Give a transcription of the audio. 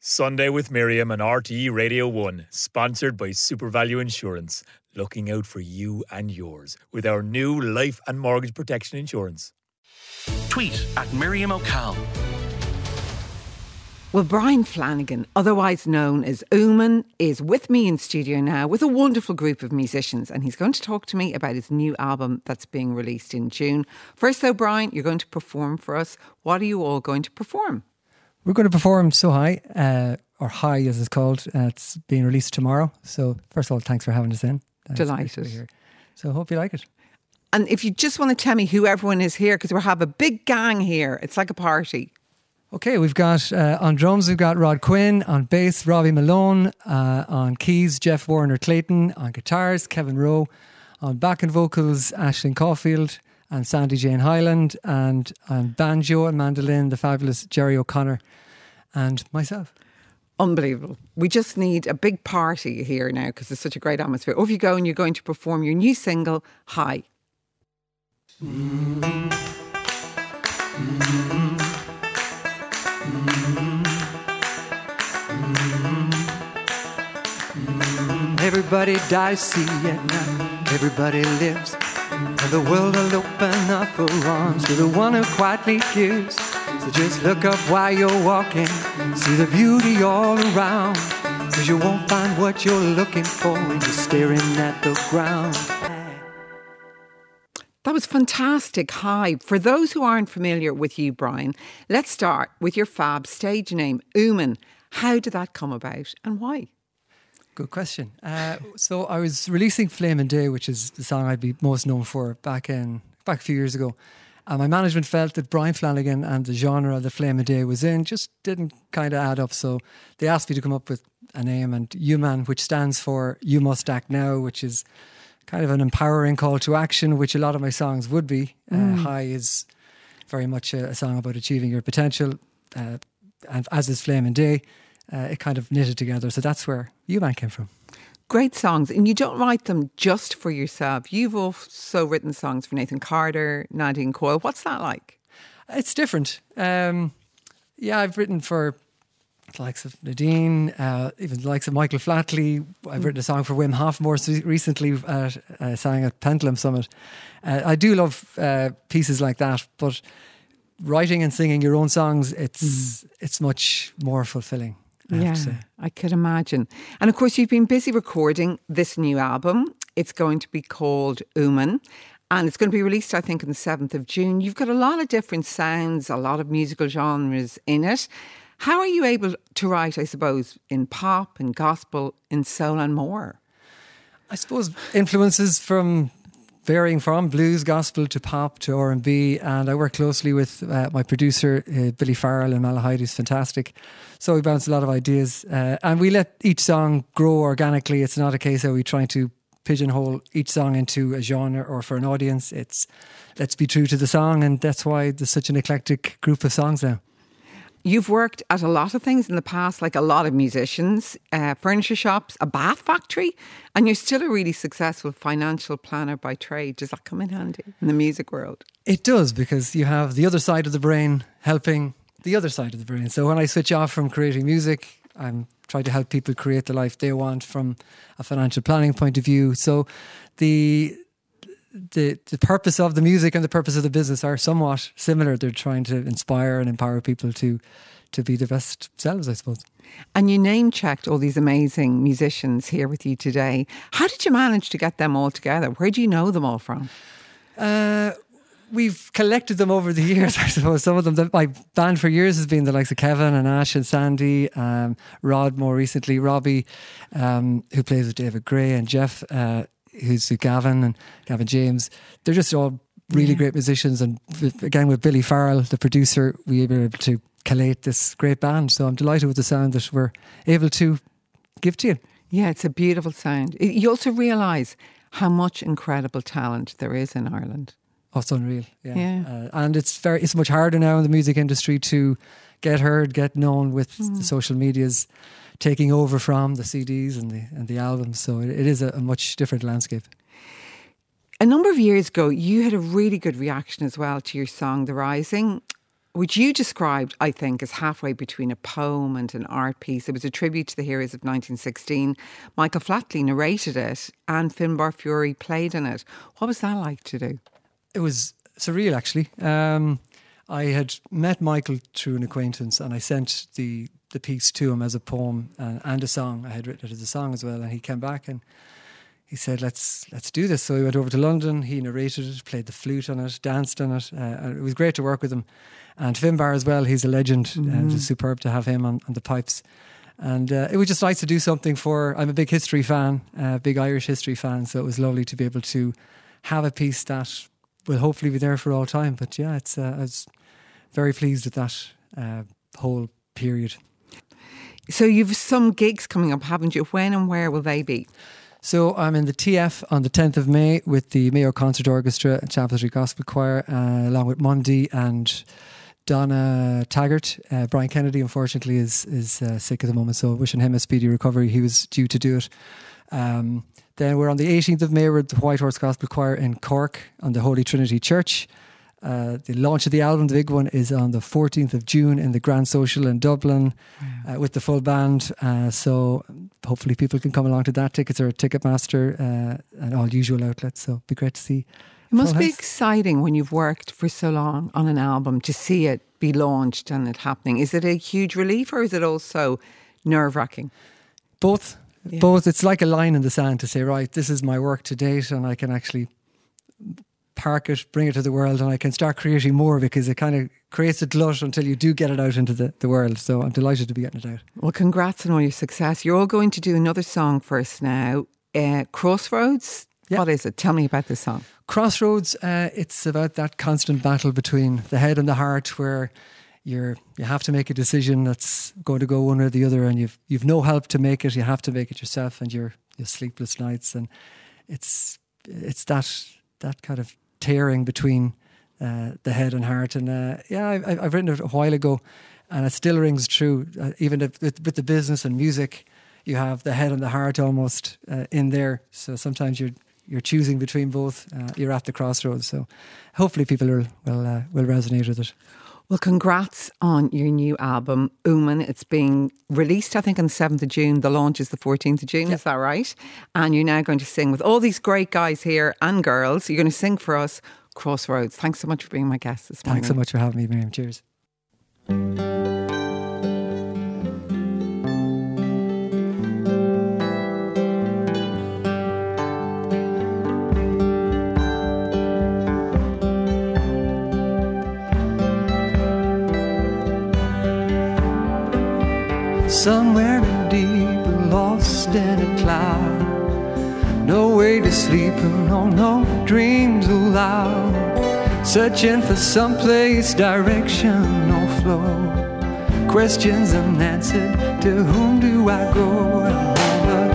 Sunday with Miriam on RTE Radio 1, sponsored by SuperValue Insurance. Looking out for you and yours with our new life and mortgage protection insurance. Tweet at Miriam O'Call. Well, Brian Flanagan, otherwise known as Ooman, is with me in studio now with a wonderful group of musicians, and he's going to talk to me about his new album that's being released in June. First though, Brian, you're going to perform for us. What are you all going to perform? We're going to perform So High, or High as it's called. It's being released tomorrow. So first of all, thanks for having us in. Delighted. So I hope you like it. And if you just want to tell me who everyone is here, because we have a big gang here. It's like a party. Okay, we've got on drums, we've got Rod Quinn, on bass, Robbie Malone, on keys, Jeff Warner Clayton, on guitars, Kevin Rowe, on backing vocals, Aisling Caulfield and Sandy Jane Hyland, and on banjo and mandolin, the fabulous Jerry O'Connor, and myself. Unbelievable. We just need a big party here now because it's such a great atmosphere. Off you go, and you're going to perform your new single, High. Everybody dies, see it now. Everybody lives, and the world will open up her arms to the one who quietly gives. So just look up while you're walking, see the beauty all around, 'cause you won't find what you're looking for when you're staring at the ground. That was fantastic. High. For those who aren't familiar with you, Brian, let's start with your fab stage name, Ooman. How did that come about and why? Good question. So I was releasing Flamin' Day, which is the song I'd be most known for back a few years ago. And my management felt that Brian Flanagan and the genre that Flamin' Day was in just didn't kind of add up. So they asked me to come up with a name, and UMAN, which stands for You Must Act Now, which is kind of an empowering call to action, which a lot of my songs would be. High is very much a song about achieving your potential, and as is Flamin' Day. It kind of knitted together. So that's where UMAN came from. Great songs. And you don't write them just for yourself. You've also written songs for Nathan Carter, Nadine Coyle. What's that like? It's different. I've written for the likes of Nadine, even the likes of Michael Flatley. I've written a song for Wim Hof more recently, sang at Pendulum Summit. I do love pieces like that, but writing and singing your own songs, it's much more fulfilling. I could imagine. And of course, you've been busy recording this new album. It's going to be called Ooman, and it's going to be released, I think, on the 7th of June. You've got a lot of different sounds, a lot of musical genres in it. How are you able to write, I suppose, in pop and gospel, in soul and more? I suppose influences varying from blues, gospel to pop to R&B, and I work closely with my producer Billy Farrell in Malahide, who's fantastic. So we bounce a lot of ideas, and we let each song grow organically. It's not a case of we trying to pigeonhole each song into a genre or for an audience. It's let's be true to the song, and that's why there's such an eclectic group of songs now. You've worked at a lot of things in the past, like a lot of musicians, furniture shops, a bath factory, and you're still a really successful financial planner by trade. Does that come in handy in the music world? It does, because you have the other side of the brain helping the other side of the brain. So when I switch off from creating music, I'm trying to help people create the life they want from a financial planning point of view. So the purpose of the music and the purpose of the business are somewhat similar. They're trying to inspire and empower people to be their best selves, I suppose. And you name-checked all these amazing musicians here with you today. How did you manage to get them all together? Where do you know them all from? We've collected them over the years, I suppose. Some of them, my band for years has been the likes of Kevin and Ash and Sandy, Rod more recently, Robbie, who plays with David Gray, and Jeff, who's with Gavin and Gavin James. They're just all really great musicians, and again with Billy Farrell, the producer, we were able to collate this great band. So I'm delighted with the sound that we're able to give to you. Yeah, it's a beautiful sound. You also realise how much incredible talent there is in Ireland. Oh, it's unreal. Yeah. And it's much harder now in the music industry to get heard, get known, with the social medias taking over from the CDs and the albums. So it is a much different landscape. A number of years ago, you had a really good reaction as well to your song, The Rising. which you described, I think, as halfway between a poem and an art piece. It was a tribute to the heroes of 1916. Michael Flatley narrated it and Finbar Fury played in it. What was that like to do? It was surreal, actually. I had met Michael through an acquaintance, and I sent the piece to him as a poem and a song. I had written it as a song as well, and he came back and he said, let's do this. So we went over to London, he narrated it, played the flute on it, danced on it. It was great to work with him. And Finbar as well, he's a legend. It was superb to have him on the pipes. And it was just nice to do something I'm a big history fan, big Irish history fan, so it was lovely to be able to have a piece that will hopefully be there for all time. But yeah, I was very pleased with that whole period. So you've some gigs coming up, haven't you? When and where will they be? So I'm in the TF on the 10th of May with the Mayo Concert Orchestra and Chapel Gospel Choir, along with Mundy and Donna Taggart. Brian Kennedy, unfortunately, is sick at the moment, so wishing him a speedy recovery. He was due to do it. Then we're on the 18th of May with the White Horse Gospel Choir in Cork on the Holy Trinity Church. The launch of the album, the big one, is on the 14th of June in the Grand Social in Dublin with the full band. So hopefully people can come along to that. Tickets are at Ticketmaster and all usual outlets. So it'd be great to see. It must be exciting when you've worked for so long on an album to see it be launched and it happening. Is it a huge relief or is it also nerve-wracking? Both. Yeah. Both. It's like a line in the sand to say, right, this is my work to date, and I can actually park it, bring it to the world, and I can start creating more, because it kind of creates a glut until you do get it out into the world. So I'm delighted to be getting it out. Well, congrats on all your success. You're all going to do another song for us now. Crossroads. Yeah. What is it? Tell me about this song. Crossroads, it's about that constant battle between the head and the heart, where you have to make a decision that's going to go one or the other, and you've no help to make it. You have to make it yourself, and your sleepless nights, and it's that kind of tearing between the head and heart. And I've written it a while ago, and it still rings true. Even with the business and music, you have the head and the heart almost in there. So sometimes you're choosing between both. You're at the crossroads. So hopefully people will resonate with it. Well, congrats on your new album, Ooman. It's being released, I think, on the 7th of June. The launch is the 14th of June, Is that right? And you're now going to sing with all these great guys here and girls. You're going to sing for us Crossroads. Thanks so much for being my guest this morning. Thanks so much for having me, Miriam. Cheers. Somewhere in deep, lost in a cloud, no way to sleep and no dreams allowed. Searching for someplace, direction or flow. Questions unanswered, to whom do I go? And when the